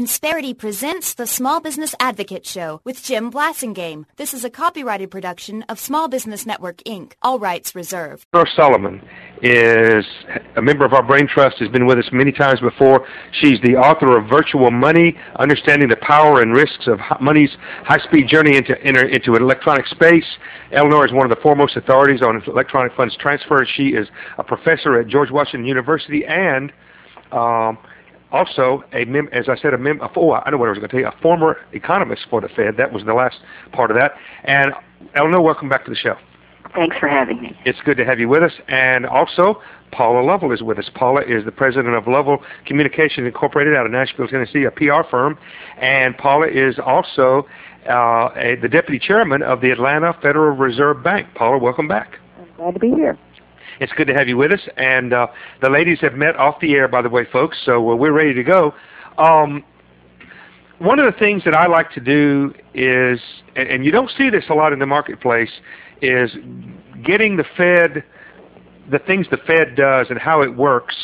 Insperity presents the Small Business Advocate Show with Jim Blasingame. This is a copyrighted production of Small Business Network, Inc., all rights reserved. Eleanor Solomon is a member of our Brain Trust, has been with us many times before. She's the author of Virtual Money, Understanding the Power and Risks of Money's High-Speed Journey into Electronic Space. Eleanor is one of the foremost authorities on electronic funds transfer. She is a professor at George Washington University and also, I know what I was going to tell you, a former economist for the Fed. That was the last part of that. And Eleanor, welcome back to the show. Thanks for having me. It's good to have you with us. And also, Paula Lovell is with us. Paula is the president of Lovell Communications Incorporated out of Nashville, Tennessee, a PR firm. And Paula is also the deputy chairman of the Atlanta Federal Reserve Bank. Paula, welcome back. I'm glad to be here. It's good to have you with us, and the ladies have met off the air, by the way, folks, so we're ready to go. One of the things that I like to do is, and you don't see this a lot in the marketplace, is getting the Fed, the things the Fed does and how it works,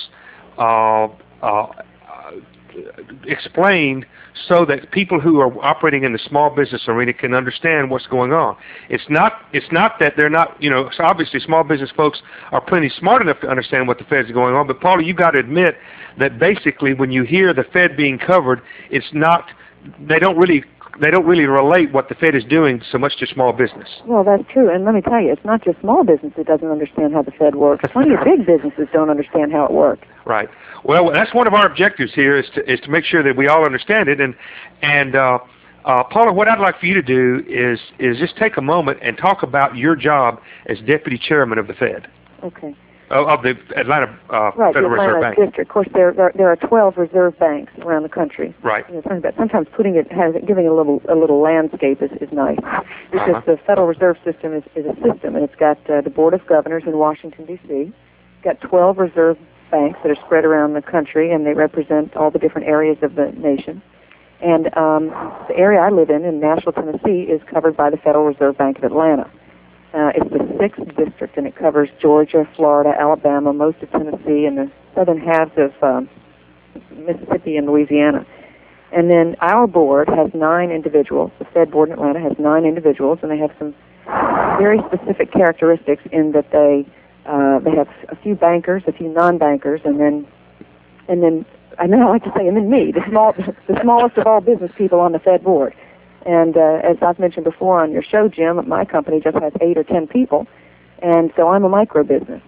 explained so that people who are operating in the small business arena can understand what's going on. It's not that they're not, so obviously small business folks are plenty smart enough to understand what the Fed's going on, but Paula, you've got to admit that basically when you hear the Fed being covered, it's not, they don't really relate what the Fed is doing so much to small business. Well, that's true, and let me tell you, it's not just small business that doesn't understand how the Fed works. Plenty of big businesses don't understand how it works. Right. Well, that's one of our objectives here is to make sure that we all understand it. And Paula, what I'd like for you to do is just take a moment and talk about your job as deputy chairman of the Fed. Okay. Of the Atlanta Federal Reserve Bank. District. Of course, there are 12 reserve banks around the country. Right. Sometimes giving it a little landscape is nice, because the Federal Reserve System is a system, and it's got the Board of Governors in Washington D.C. It's got 12 reserve banks that are spread around the country, and they represent all the different areas of the nation. And the area I live in Nashville, Tennessee, is covered by the Federal Reserve Bank of Atlanta. It's the 6th district, and it covers Georgia, Florida, Alabama, most of Tennessee, and the southern halves of Mississippi and Louisiana. And then our board has 9 individuals. The Fed board in Atlanta has 9 individuals, and they have some very specific characteristics in that they have a few bankers, a few non-bankers, and then I like to say, and then me, the smallest of all business people on the Fed board. And as I've mentioned before on your show, Jim, my company just has 8 or 10 people, and so I'm a micro business.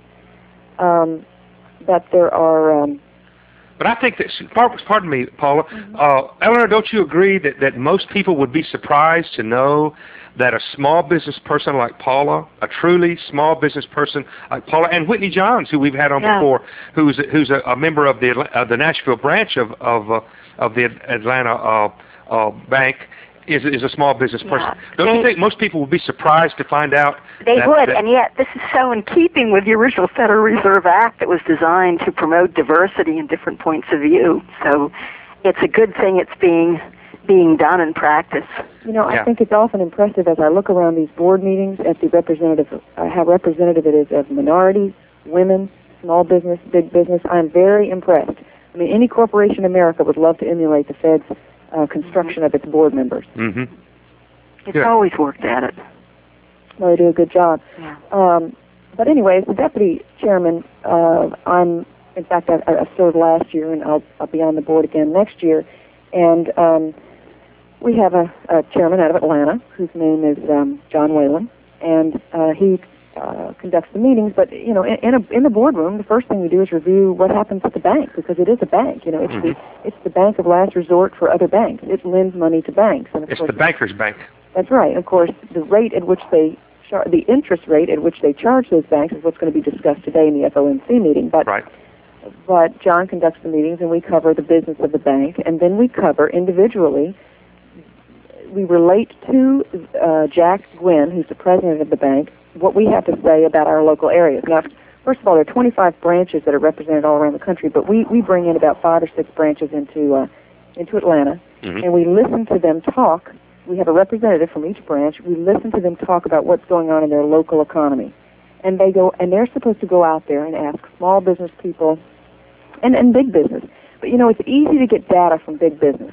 But there are... But I think that, pardon me, Paula, Eleanor, don't you agree that most people would be surprised to know that a small business person like Paula, a truly small business person like Paula, and Whitney Johns, who we've had on before, who's a member of the Nashville branch of the Atlanta Bank, is a small business person. Don't you think most people would be surprised to find out? They would, and yet this is so in keeping with the original Federal Reserve Act that was designed to promote diversity and different points of view. So it's a good thing it's being done in practice. I think it's often impressive as I look around these board meetings at the how representative it is of minorities, women, small business, big business. I'm very impressed. I mean, any corporation in America would love to emulate the Fed's construction of its board members. Mm-hmm. It's always worked at it. Well, they do a good job. Yeah. But anyway, as the deputy chairman, I served last year, and I'll be on the board again next year. And we have a chairman out of Atlanta whose name is John Whalen, and he conducts the meetings. But in the boardroom, the first thing we do is review what happens at the bank, because it is a bank. It's the bank of last resort for other banks. It lends money to banks, and it's the banker's bank. That's right. Of course, the rate at which the interest rate at which they charge those banks is what's going to be discussed today in the FOMC meeting. But right. But John conducts the meetings, and we cover the business of the bank, and then we cover individually. We relate to Jack Gwynn, who's the president of the bank, what we have to say about our local areas. Now, first of all, there are 25 branches that are represented all around the country, but we bring in about 5 or 6 branches into Atlanta, and we listen to them talk. We have a representative from each branch. We listen to them talk about what's going on in their local economy, and they're supposed to go out there and ask small business people and big business. But it's easy to get data from big business.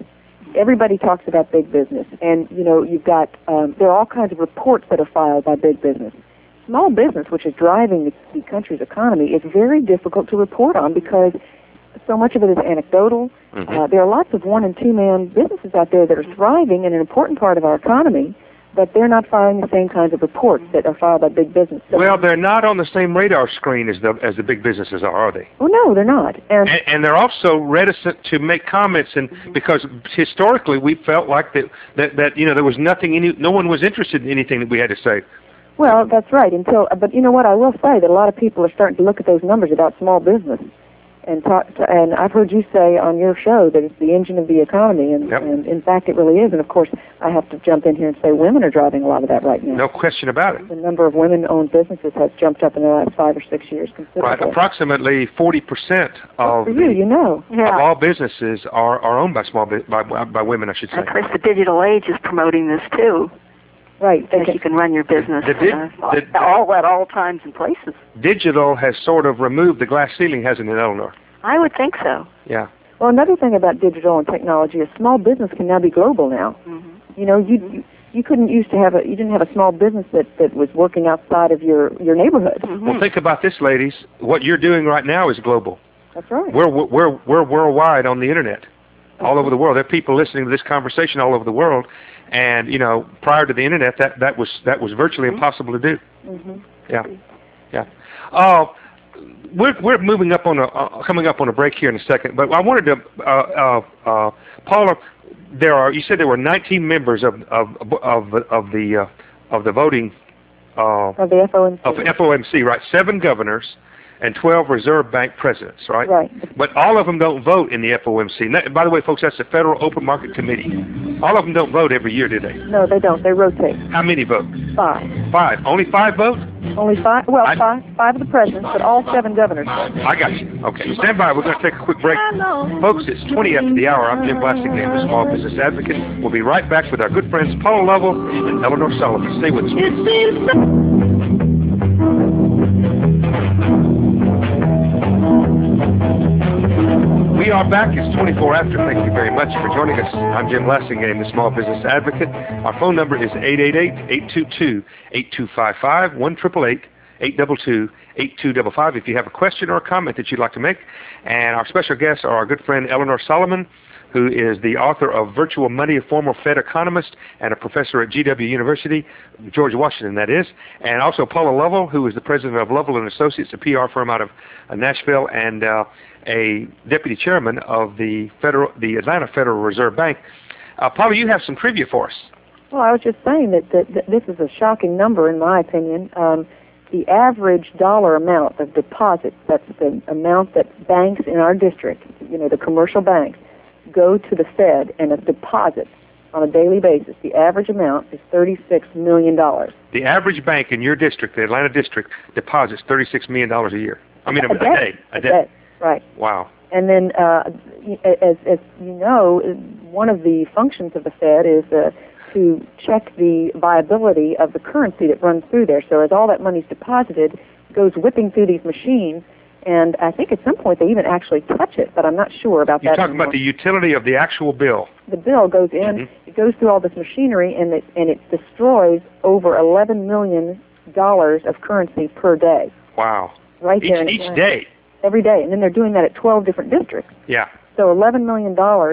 everybody talks about big business, and you've got there are all kinds of reports that are filed by big business. Small business, which is driving the country's economy, is very difficult to report on because so much of it is anecdotal. There are lots of one- and two-man businesses out there that are thriving in an important part of our economy, but they're not filing the same kinds of reports that are filed by big business. So well, they're not on the same radar screen as the big businesses are they? Oh no, they're not. And they're also reticent to make comments, and because historically we felt like that there was nothing, no one was interested in anything that we had to say. Well, that's right. But you know what? I will say that a lot of people are starting to look at those numbers about small business. And I've heard you say on your show that it's the engine of the economy, and in fact it really is. And of course, I have to jump in here and say women are driving a lot of that right now. No question about it. The number of women-owned businesses has jumped up in the last 5 or 6 years considerably. Right, approximately 40% of of all businesses are owned by women, I should say. And of course, the digital age is promoting this too. Right, because you can run your business at all times and places. Digital has sort of removed the glass ceiling, hasn't it, Eleanor? I would think so. Yeah. Well, another thing about digital and technology is small business can now be global now. You couldn't used to you didn't have a small business that was working outside of your neighborhood. Well, think about this, ladies. What you're doing right now is global. That's right. We're worldwide on the internet, all over the world. There are people listening to this conversation all over the world. And prior to the internet, that was virtually impossible to do. Yeah. We're moving up coming up on a break here in a second. But I wanted to, Paula, you said there were 19 members of the voting of the FOMC. Of FOMC, right? 7 governors and 12 Reserve Bank presidents, right? Right. But all of them don't vote in the FOMC. And that, by the way, folks, that's the Federal Open Market Committee. All of them don't vote every year, do they? No, they don't. They rotate. How many vote? 5. 5. Only 5 vote? Only 5. Well, 5 of the presidents, but all 7 governors vote. I got you. Okay. Stand by. We're going to take a quick break. Folks, it's 20 after the hour. I'm Jim Blasingame, the Small Business Advocate. We'll be right back with our good friends Paula Lovell and Eleanor Sullivan. Stay with us. We are back. It's 24 after. Thank you very much for joining us. I'm Jim Blasingame, the Small Business Advocate. Our phone number is 888-822-8255, 1-888-822-8255 if you have a question or a comment that you'd like to make. And our special guests are our good friend Eleanor Solomon, who is the author of Virtual Money, a former Fed economist and a professor at GW University, George Washington, that is, and also Paula Lovell, who is the president of Lovell & Associates, a PR firm out of Nashville, and a deputy chairman of the Atlanta Federal Reserve Bank. Paula, you have some trivia for us. Well, I was just saying that this is a shocking number, in my opinion. The average dollar amount of deposits, that's the amount that banks in our district, the commercial banks, go to the Fed and deposit on a daily basis. The average amount is $36 million. The average bank in your district, the Atlanta district, deposits $36 million a year. I mean, a day. Right. Wow. And then, as you know, one of the functions of the Fed is to check the viability of the currency that runs through there. So as all that money's deposited, it goes whipping through these machines. And I think at some point they even actually touch it, but I'm not sure about that. You're talking about the utility of the actual bill. The bill goes in, it goes through all this machinery, and it destroys over $11 million of currency per day. Wow. Right there. Each day? Every day. And then they're doing that at 12 different districts. Yeah. So $11 million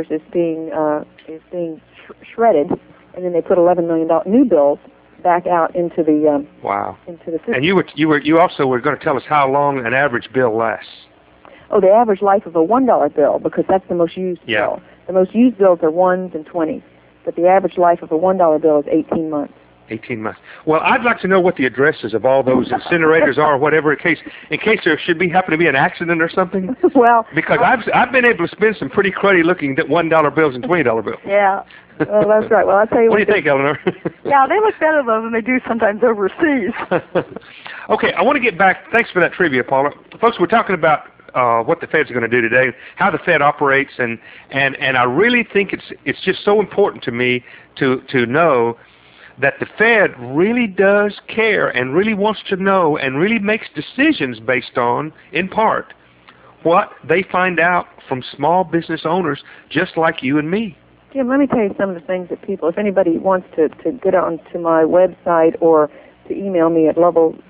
is being shredded, and then they put $11 million new bills back out into the into the system. And you also were going to tell us how long an average bill lasts. Oh, the average life of a $1 bill, because that's the most used bill. The most used bills are 1s and 20s, but the average life of a $1 bill is 18 months. 18 months. Well, I'd like to know what the addresses of all those incinerators are, whatever, in case there should happen to be an accident or something. Well, because I've been able to spend some pretty cruddy looking $1 bills and $20 bills. Yeah. Well, that's right. Well, I'll tell you what do you think, Eleanor? Yeah, they look better though than they do sometimes overseas. Okay, I want to get back. Thanks for that trivia, Paula. Folks, we're talking about what the Fed's going to do today, how the Fed operates, and I really think it's just so important to me to know that the Fed really does care and really wants to know and really makes decisions based on, in part, what they find out from small business owners just like you and me. Jim, let me tell you some of the things that people, if anybody wants to get onto my website or to email me at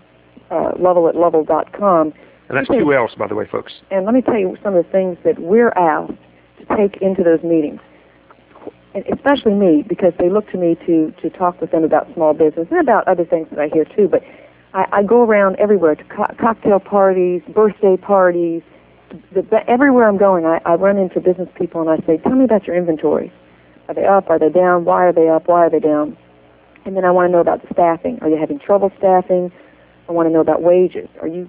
level@level.com. And that's 2 L's, by the way, folks. And let me tell you some of the things that we're asked to take into those meetings, and especially me, because they look to me to talk with them about small business and about other things that I hear too. But I go around everywhere to cocktail parties, birthday parties. Everywhere I'm going, I run into business people and I say, tell me about your inventory. Are they up? Are they down? Why are they up? Why are they down? And then I want to know about the staffing. Are you having trouble staffing? I want to know about wages. Are you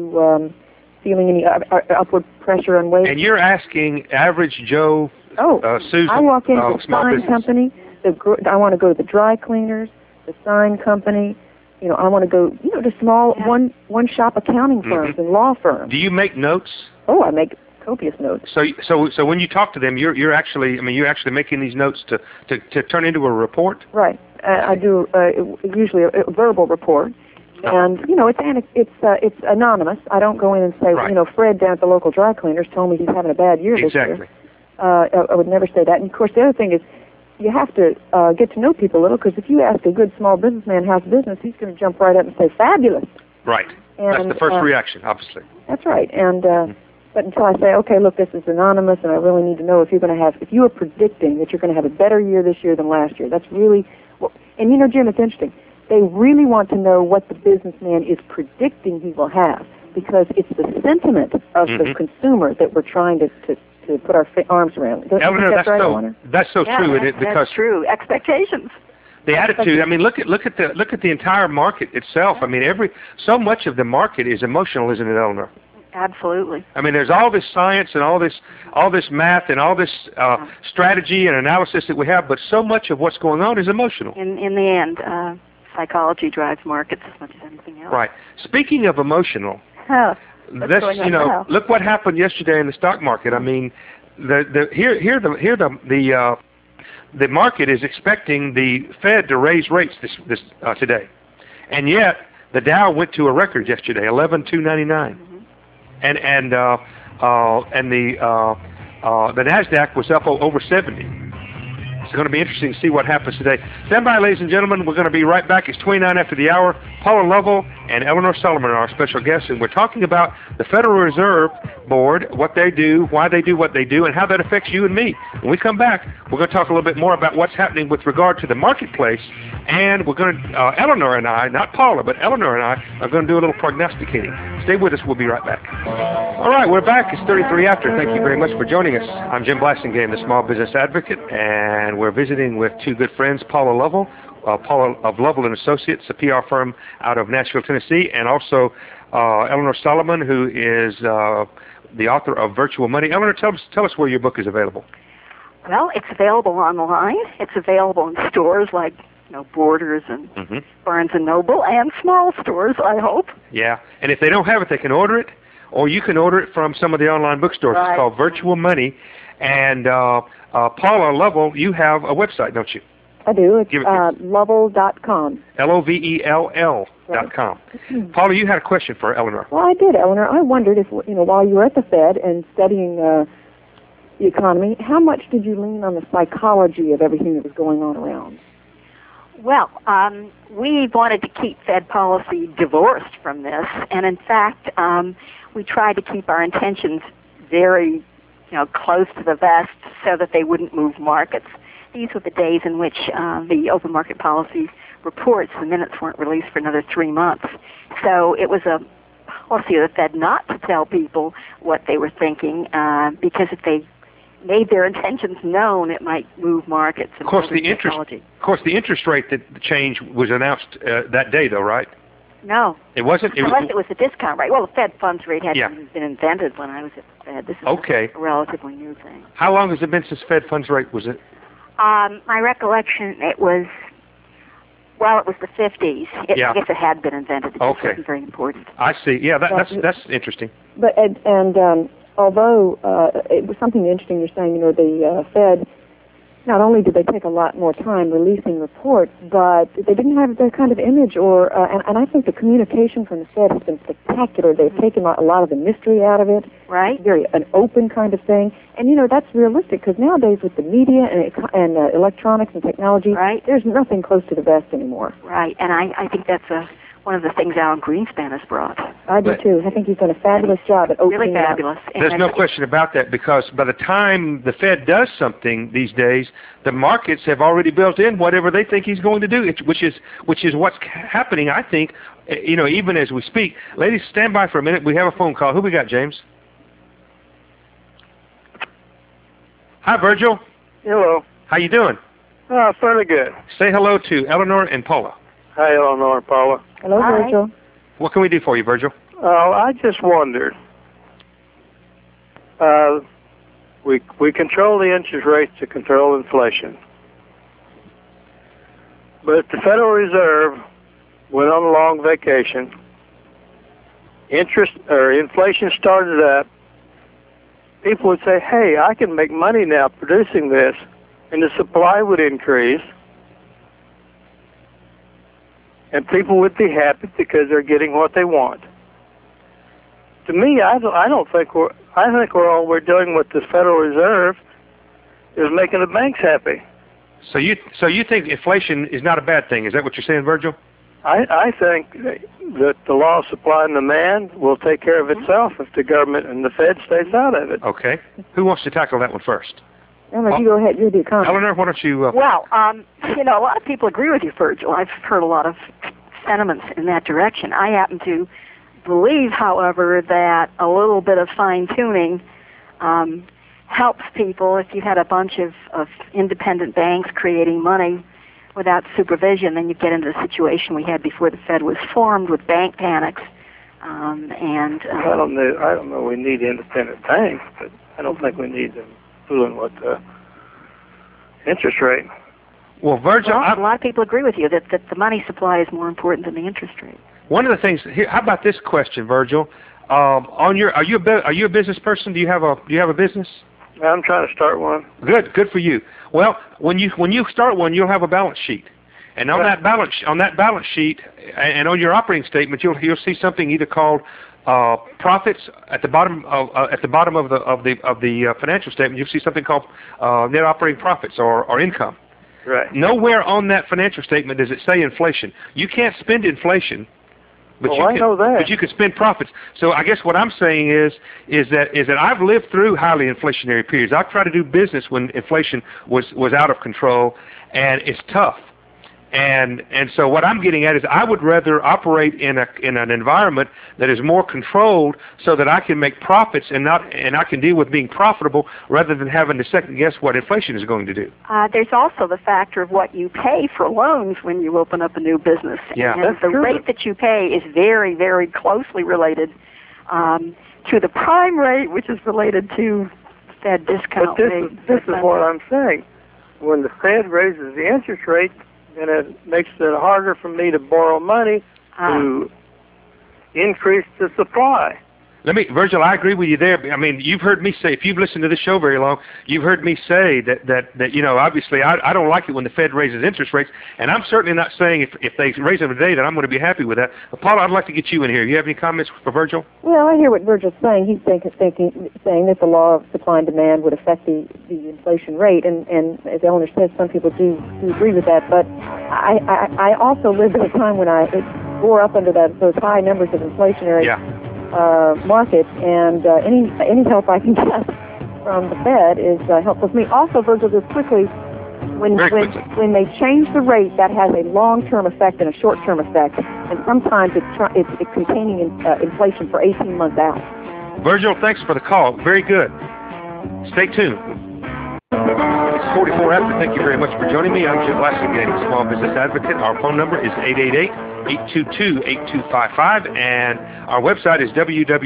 feeling any upward pressure on wages? And you're asking average Joe, Susan, I walk into the small sign business company. I want to go to the dry cleaners, the sign company. I want to go, to small one-shop accounting firms and law firms. Do you make notes? Oh, I make copious notes. So when you talk to them, you're actually making these notes to turn into a report. Right. I do usually a verbal report. And it's anonymous. I don't go in and say, Fred down at the local dry cleaners told me he's having a bad year this year. I would never say that. And of course, the other thing is, you have to get to know people a little, because if you ask a good small businessman how's business, he's going to jump right up and say fabulous. Right. And that's the first reaction, obviously. That's right. And but until I say, okay, look, this is anonymous, and I really need to know if you are predicting that you're going to have a better year this year than last year. That's really, and Jim, it's interesting. They really want to know what the businessman is predicting he will have, because it's the sentiment of the consumer that we're trying to put our arms around. Eleanor, that's so true. That's true. Expectations. The attitude. I mean, look at the entire market itself. I mean, so much of the market is emotional, isn't it, Eleanor? Absolutely. I mean, there's all this science and all this math and all this strategy and analysis that we have, but so much of what's going on is emotional. In the end, psychology drives markets as much as anything else. Right. Speaking of emotional, look what happened yesterday in the stock market. I mean, the market is expecting the Fed to raise rates this today, and yet the Dow went to a record yesterday, 11,299, and the Nasdaq was up over 70. It's going to be interesting to see what happens today. Stand by, ladies and gentlemen. We're going to be right back. It's 29 after the hour. Paula Lovell and Eleanor Solomon are our special guests, and we're talking about the Federal Reserve Board, what they do, why they do what they do, and how that affects you and me. When we come back, we're going to talk a little bit more about what's happening with regard to the marketplace, and we're going to, Eleanor and I, not Paula, but Eleanor and I are going to do a little prognosticating. Stay with us. We'll be right back. All right, we're back. It's 33 after. Thank you very much for joining us. I'm Jim Blasingame, the Small Business Advocate, and we're visiting with two good friends, Paula Lovell, Paula of Lovell & Associates, a PR firm out of Nashville, Tennessee, and also Eleanor Solomon, who is the author of Virtual Money. Eleanor, tell us where your book is available. Well, it's available online. It's available in stores like Borders and Barnes & Noble, and small stores, I hope. Yeah, and if they don't have it, they can order it, or you can order it from some of the online bookstores. Right. It's called Virtual Money. And Paula Lovell, you have a website, don't you? I do. It's Lovell.com. Lovell.com. Right. Paula, you had a question for Eleanor. Well, I did, Eleanor. I wondered if, while you were at the Fed and studying the economy, how much did you lean on the psychology of everything that was going on around? Well, we wanted to keep Fed policy divorced from this, and in fact, we tried to keep our intentions very, close to the vest so that they wouldn't move markets. These were the days in which the open market policy reports, the minutes weren't released for another 3 months. So it was a policy of the Fed not to tell people what they were thinking, because if they made their intentions known, it might move markets. Of course, the interest rate that change was announced that day, though, right? No. It wasn't? Unless it was a discount rate. Well, the Fed funds rate hadn't even been invented when I was at the Fed. This is a relatively new thing. How long has it been since Fed funds rate was it? My recollection, it was the 50s. I guess it had been invented. It just wasn't very important. I see. Yeah, that's interesting. But although it was something interesting you're saying, the Fed not only did they take a lot more time releasing reports, but they didn't have the kind of image and I think the communication from the Fed has been spectacular. They've taken a lot of the mystery out of it. Right. Very an open kind of thing. And, that's realistic because nowadays with the media and electronics and technology, right, there's nothing close to the best anymore. Right. And I think that's one of the things Alan Greenspan has brought. I do too. I think he's done a fabulous job at opening really fabulous. There's no question about that, because by the time the Fed does something these days, the markets have already built in whatever they think he's going to do, which is what's happening, I think, even as we speak. Ladies, stand by for a minute. We have a phone call. Who we got, James? Hi, Virgil. Hello. How you doing? Fairly good. Say hello to Eleanor and Paula. Hi, Eleanor and Paula. Hello, Hi. Virgil. What can we do for you, Virgil? I just wondered. We control the interest rates to control inflation. But if the Federal Reserve went on a long vacation, inflation started up, people would say, hey, I can make money now producing this, and the supply would increase, and people would be happy because they're getting what they want. To me, I think all we're doing with the Federal Reserve is making the banks happy. So you think inflation is not a bad thing? Is that what you're saying, Virgil? I think that the law of supply and demand will take care of itself if the government and the Fed stays out of it. Okay. Who wants to tackle that one first? Eleanor, you go ahead. You're the economist. Eleanor, why don't you... Well, a lot of people agree with you, Virgil. I've heard a lot of sentiments in that direction. I happen to believe, however, that a little bit of fine-tuning helps people. If you had a bunch of independent banks creating money without supervision, then you get into the situation we had before the Fed was formed with bank panics. I don't know. We need independent banks, but I don't think we need them fooling with the interest rate. Well, Virgil, a lot of people agree with you that the money supply is more important than the interest rate. One of the things here, how about this question, Virgil? Are you a business person? Do you have a business? I'm trying to start one. Good for you. Well, when you start one, you'll have a balance sheet, and on that balance sheet and on your operating statement, you'll see something either called profits at the bottom of the financial statement. You'll see something called net operating profits or income. Right. Nowhere on that financial statement does it say inflation. You can't spend inflation. But I know that. But you can spend profits. So I guess what I'm saying is that I've lived through highly inflationary periods. I've tried to do business when inflation was out of control, and it's tough. And so what I'm getting at is I would rather operate in an environment that is more controlled so that I can make profits and I can deal with being profitable rather than having to second guess what inflation is going to do. There's also the factor of what you pay for loans when you open up a new business. Yeah, and the rate that you pay is very, very closely related to the prime rate, which is related to Fed discount rate. This is what I'm saying. When the Fed raises the interest rate, then it makes it harder for me to borrow money to increase the supply. Virgil, I agree with you there. I mean, you've heard me say, if you've listened to this show very long, you've heard me say that obviously I don't like it when the Fed raises interest rates, and I'm certainly not saying if they raise them today that I'm going to be happy with that. But Paula, I'd like to get you in here. You have any comments for Virgil? Well, I hear what Virgil's saying. He's saying that the law of supply and demand would affect the inflation rate, and as Eleanor says, some people do agree with that. But I also lived at a time when I bore up under those high numbers of inflationary market, and any help I can get from the Fed is helpful to me. Also, Virgil, just quickly, when they change the rate, that has a long-term effect and a short-term effect, and sometimes it's containing inflation for 18 months out. Virgil, thanks for the call. Very good. Stay tuned. It's 44 after. Thank you very much for joining me. I'm Jim Blasingame, Small Business Advocate. Our phone number is 888-822-8255, and our website is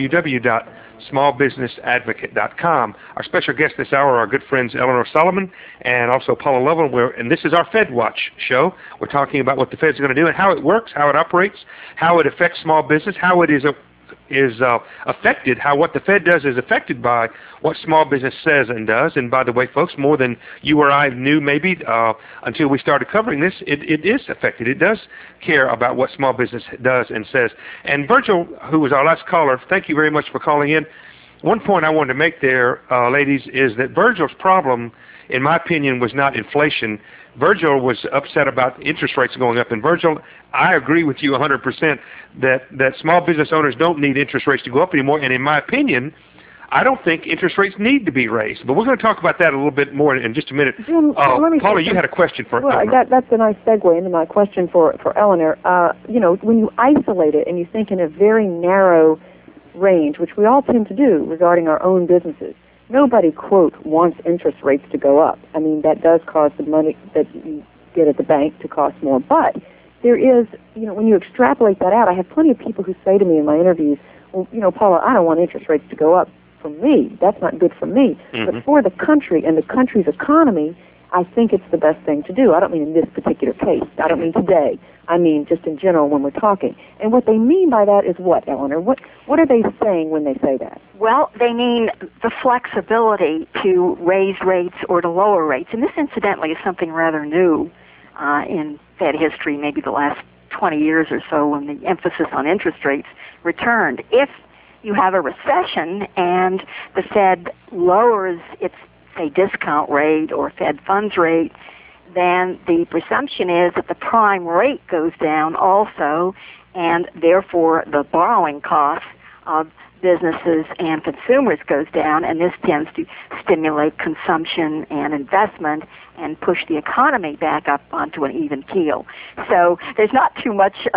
www.smallbusinessadvocate.com. Our special guest this hour are our good friends Eleanor Solomon and also Paula Lovell, and this is our Fed Watch show. We're talking about what the Fed's going to do and how it works, how it operates, how it affects small business, how it is affected, how what the Fed does is affected by what small business says and does. And by the way, folks, more than you or I knew maybe until we started covering this, it is affected. It does care about what small business does and says. And Virgil, who was our last caller, thank you very much for calling in. One point I wanted to make there, ladies, is that Virgil's problem, in my opinion, was not inflation. Virgil was upset about interest rates going up. And Virgil, I agree with you 100% that small business owners don't need interest rates to go up anymore. And in my opinion, I don't think interest rates need to be raised. But we're going to talk about that a little bit more in just a minute. Jim, Paula, you had a question for Eleanor. That's a nice segue into my question for Eleanor. When you isolate it and you think in a very narrow range, which we all tend to do regarding our own businesses, nobody, quote, wants interest rates to go up. I mean, that does cause the money that you get at the bank to cost more. But there is, when you extrapolate that out, I have plenty of people who say to me in my interviews, well, Paula, I don't want interest rates to go up for me. That's not good for me. Mm-hmm. But for the country and the country's economy, I think it's the best thing to do. I don't mean in this particular case. I don't mean today. I mean just in general when we're talking. And what they mean by that is what, Eleanor? What are they saying when they say that? Well, they mean the flexibility to raise rates or to lower rates. And this, incidentally, is something rather new in Fed history, maybe the last 20 years or so, when the emphasis on interest rates returned. If you have a recession and the Fed lowers its, say, discount rate or Fed funds rate, then the presumption is that the prime rate goes down also, and therefore the borrowing costs of businesses and consumers goes down, and this tends to stimulate consumption and investment and push the economy back up onto an even keel. So there's not too much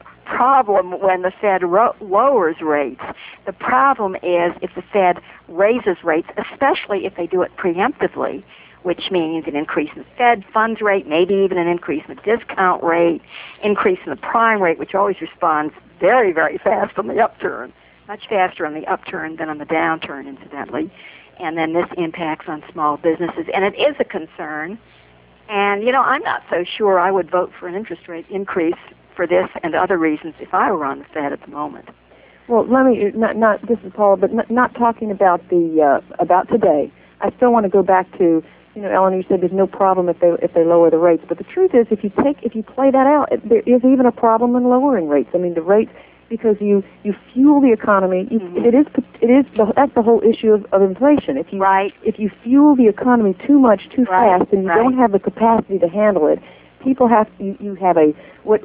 problem when the Fed lowers rates. The problem is if the Fed raises rates, especially if they do it preemptively, which means an increase in the Fed funds rate, maybe even an increase in the discount rate, increase in the prime rate, which always responds very, very fast on the upturn, much faster on the upturn than on the downturn, incidentally. And then this impacts on small businesses. And it is a concern. And, I'm not so sure I would vote for an interest rate increase for this and other reasons if I were on the Fed at the moment. Well, let me, this is Paula, but not talking about about today. I still want to go back to, Eleanor, you said there's no problem if they lower the rates, but the truth is, if you play that out, there is even a problem in lowering rates. I mean, the rates, because you fuel the economy. That's the whole issue of inflation. If you fuel the economy too much too fast, and you don't have the capacity to handle it, people you have a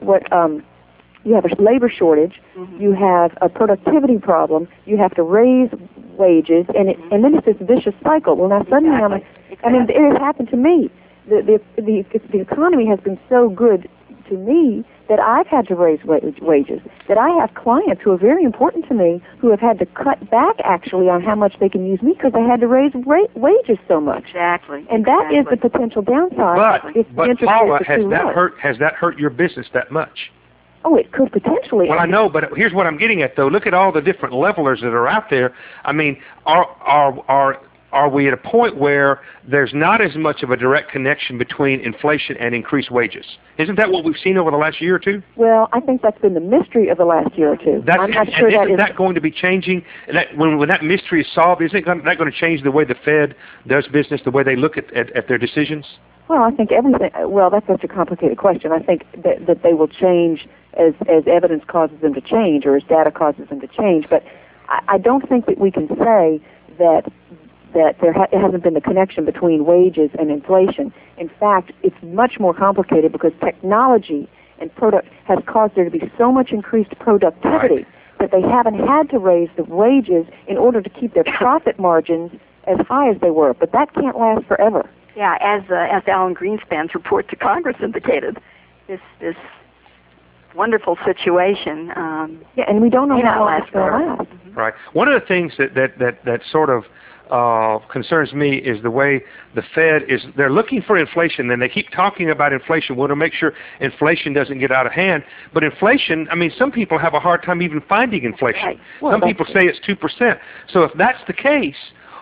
labor shortage, mm-hmm. you have a productivity problem, you have to raise wages, and then it's this vicious cycle. Well, now suddenly it has happened to me. The economy has been so good to me that I've had to raise wages, that I have clients who are very important to me who have had to cut back actually on how much they can use me because they had to raise wages so much. Exactly. And that is the potential downside. But Paula, has that hurt your business that much? Oh, it could potentially. Well, I know, but here's what I'm getting at, though. Look at all the different levelers that are out there. I mean, are we at a point where there's not as much of a direct connection between inflation and increased wages? Isn't that what we've seen over the last year or two? Well, I think that's been the mystery of the last year or two. I'm not sure isn't that going to be changing? When that mystery is solved, isn't that going to change the way the Fed does business, the way they look at their decisions? Well, I think everything. Well, that's such a complicated question. I think that they will change as evidence causes them to change, or as data causes them to change. But I don't think that we can say that there hasn't been the connection between wages and inflation. In fact, it's much more complicated because technology and product has caused there to be so much increased productivity that they haven't had to raise the wages in order to keep their profit margins as high as they were. But that can't last forever. Yeah, as Alan Greenspan's report to Congress indicated, this wonderful situation. And we don't know how long it's going to last. Mm-hmm. Right. One of the things that sort of concerns me is the way the Fed they're looking for inflation, and they keep talking about inflation. We want to make sure inflation doesn't get out of hand. But inflation, I mean, some people have a hard time even finding inflation. Right. Well, some people say it's 2%. So if that's the case,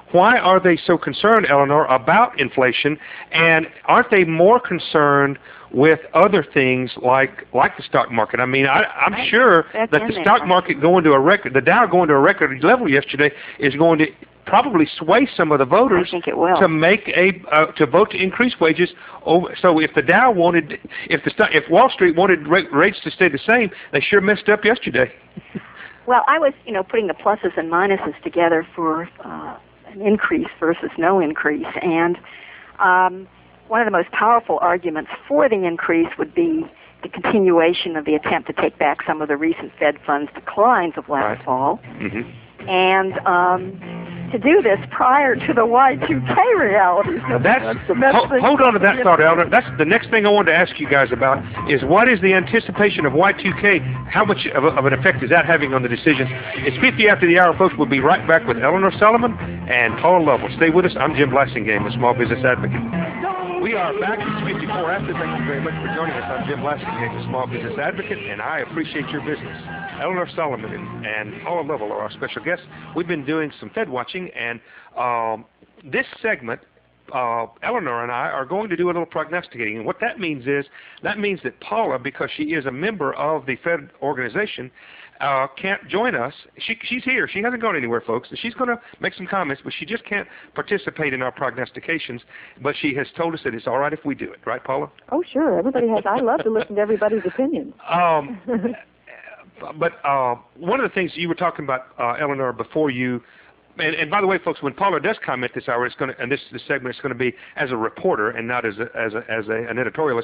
Why are they so concerned, Eleanor, about inflation? And aren't they more concerned with other things like the stock market? I mean, I'm sure that the stock market going to a record, the Dow going to a record level yesterday is going to probably sway some of the voters I think it will. to make to vote to increase wages. So if the Dow wanted, if Wall Street wanted rates to stay the same, they sure messed up yesterday. Well, I was, putting the pluses and minuses together for an increase versus no increase, and one of the most powerful arguments for the increase would be the continuation of the attempt to take back some of the recent Fed funds declines of last fall. Mm-hmm. And to do this prior to the Y2K reality. Hold on to that thought, Elder. That's the next thing I wanted to ask you guys about is what is the anticipation of Y2K? How much of an effect is that having on the decisions? It's 50 after the hour, folks. We'll be right back with Eleanor Solomon and Paula Lovell. Stay with us. I'm Jim Blasingame, a small business advocate. We are back. It's 54 after. Thank you very much for joining us. I'm Jim Blasingame, a small business advocate, and I appreciate your business. Eleanor Solomon and Paula Lovell are our special guests. We've been doing some Fed watching, and this segment, Eleanor and I are going to do a little prognosticating. And what that means is, that Paula, because she is a member of the Fed organization, can't join us. She's here. She hasn't gone anywhere, folks. She's going to make some comments, but she just can't participate in our prognostications. But she has told us that it's all right if we do it. Right, Paula? Oh, sure. Everybody has. I love to listen to everybody's opinions. But one of the things you were talking about, Eleanor, before you, and by the way, folks, when Paula does comment this hour, it's going to, and this segment is going to be as a reporter and not as an editorialist.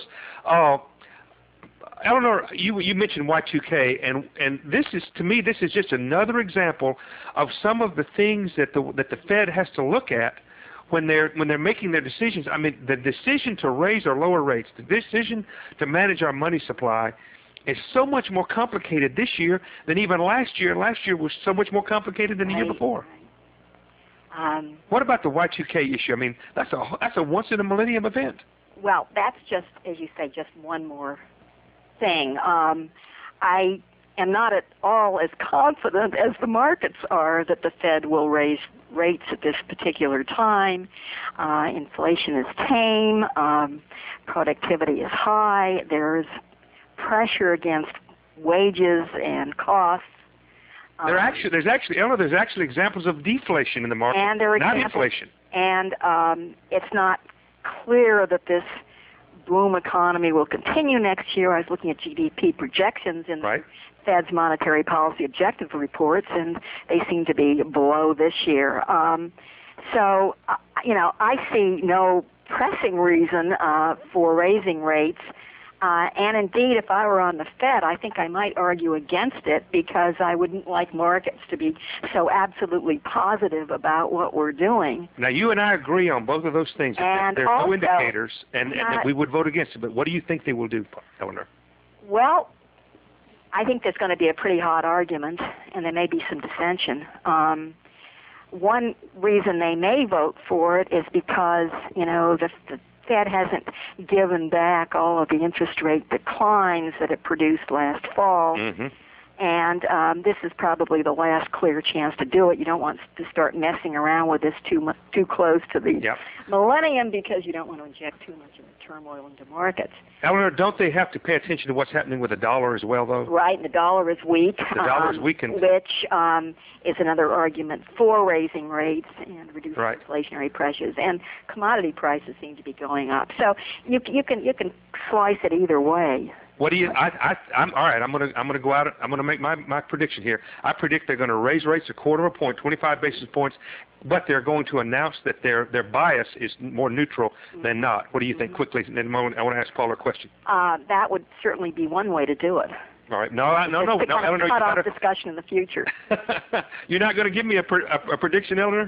Eleanor, you mentioned Y2K, and this is, to me, this is just another example of some of the things that the Fed has to look at when they're making their decisions. I mean, the decision to raise or lower rates, the decision to manage our money supply, is so much more complicated this year than even last year. Last year was so much more complicated than the year before. What about the Y2K issue? I mean, that's a once in a millennium event. Well, that's just, as you say, just one more thing. I am not at all as confident as the markets are that the Fed will raise rates at this particular time. Inflation is tame. Productivity is high. There's pressure against wages and costs. There's actually examples of deflation in the market, and there are not inflation. And it's not clear that this boom economy will continue next year. I was looking at GDP projections in the Fed's monetary policy objective reports, and they seem to be below this year. So, I see no pressing reason for raising rates. And indeed, if I were on the Fed, I think I might argue against it because I wouldn't like markets to be so absolutely positive about what we're doing. Now, you and I agree on both of those things. And there's also, no indicators, and we would vote against it. But what do you think they will do, Eleanor? Well, I think there's going to be a pretty hot argument, and there may be some dissension. One reason they may vote for it is because, the Fed hasn't given back all of the interest rate declines that it produced last fall. Mm-hmm. And this is probably the last clear chance to do it. You don't want to start messing around with this too close to the millennium because you don't want to inject too much of the turmoil into markets. Eleanor, don't they have to pay attention to what's happening with the dollar as well, though? Right, and the dollar is weak. The dollar is weakened. Which is another argument for raising rates and reducing inflationary pressures. And commodity prices seem to be going up. So you can slice it either way. What do you? I'm all right. I'm gonna go out. I'm gonna make my prediction here. I predict they're going to raise rates a quarter of a point, 25 basis points, but they're going to announce that their bias is more neutral than not. What do you think? Quickly, and then I want to ask Paula a question. That would certainly be one way to do it. All right. No. Eleanor, cut off discussion in the future. You're not going to give me a prediction, Eleanor?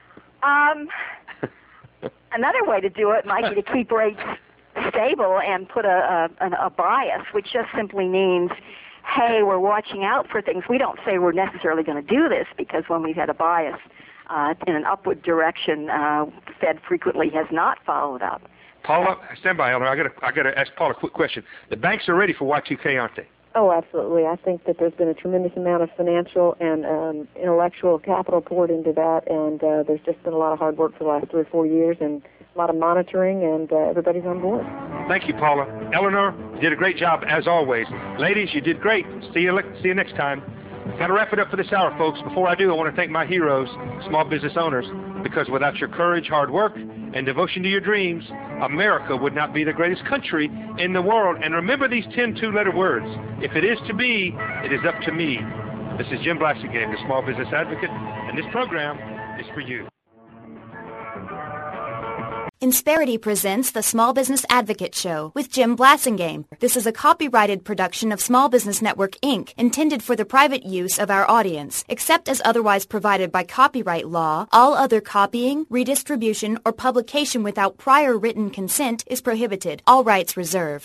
Another way to do it might be to keep rates stable and put a bias, which just simply means, hey, we're watching out for things. We don't say we're necessarily going to do this because when we've had a bias in an upward direction, the Fed frequently has not followed up. Paula, stand by, Eleanor. I got to ask Paula a quick question. The banks are ready for Y2K, aren't they? Oh, absolutely. I think that there's been a tremendous amount of financial and intellectual capital poured into that, and there's just been a lot of hard work for the last 3 or 4 years, and a lot of monitoring, and everybody's on board. Thank you, Paula. Eleanor, you did a great job, as always. Ladies, you did great. See you next time. Got to wrap it up for this hour, folks. Before I do, I want to thank my heroes, small business owners, because without your courage, hard work, and devotion to your dreams, America would not be the greatest country in the world. And remember these 10 two-letter words. If it is to be, it is up to me. This is Jim Blasingame, the Small Business Advocate, and this program is for you. Insperity presents the Small Business Advocate Show with Jim Blasingame. This is a copyrighted production of Small Business Network, Inc., intended for the private use of our audience. Except as otherwise provided by copyright law, all other copying, redistribution, or publication without prior written consent is prohibited. All rights reserved.